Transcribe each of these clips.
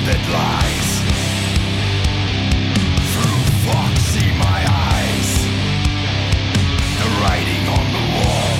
that lies through fog, see my eyes, the writing on the wall,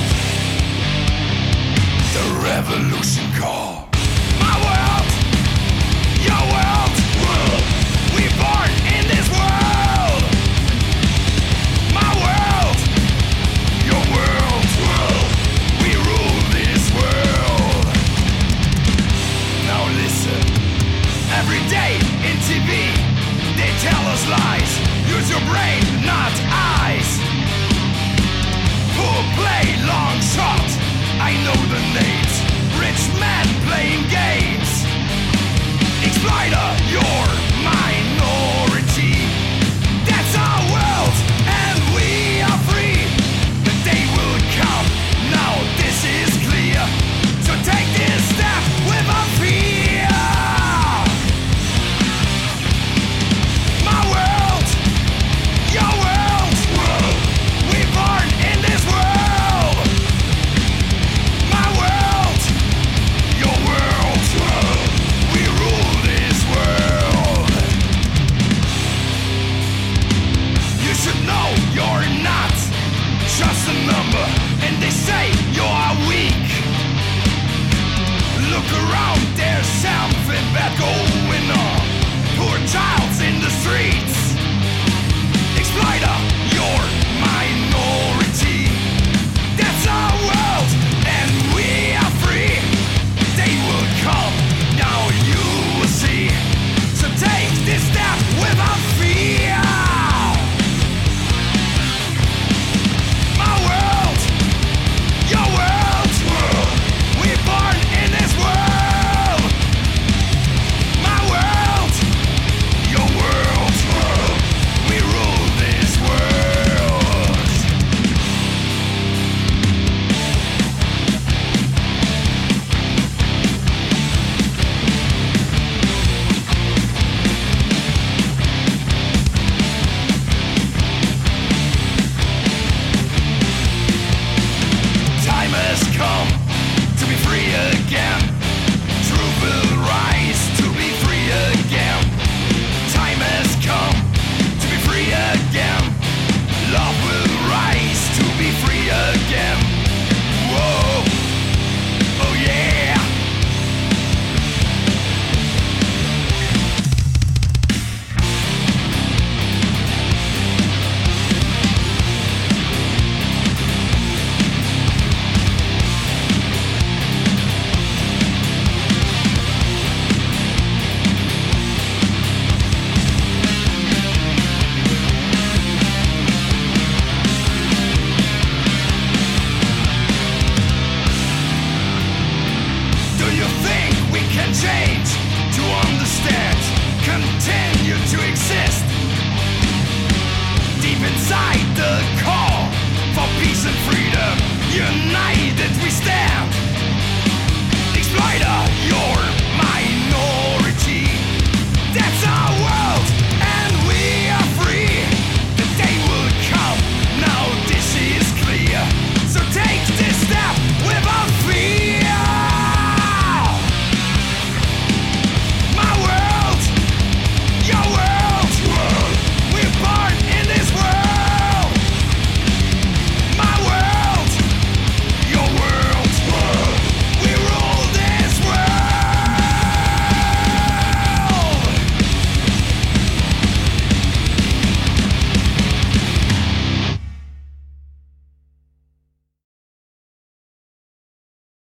the revolution call. My world, your world, we born in this world. My world, your world, we rule this world. Now listen, every day in TV, they tell us lies. Use your brain, not eyes. Poor play, long shot, I know the names. Rich men playing games. Exploiter, your minority. That's our world, and we are free. The day will come, now this is clear. So take this step without fear. My world, your world, we born in this world. My world, your world, we rule this world. You should know you're not just a number, and they say you are weak. Look around, there's something bad going on. Poor child's in the streets. Exploiter, your minority. That's our world, and we are free. They will come, now you will see. So take this step without fear. My world, your world, we born in this world. My world, your world, we rule this world. Time has come to be free again. Truth will rise to be free again. Time has come to be free again. Love will rise to be free again. Whoa, oh yeah. Do you think we can change to understand, continue to exist? Deep inside the call for peace and freedom, united we stand.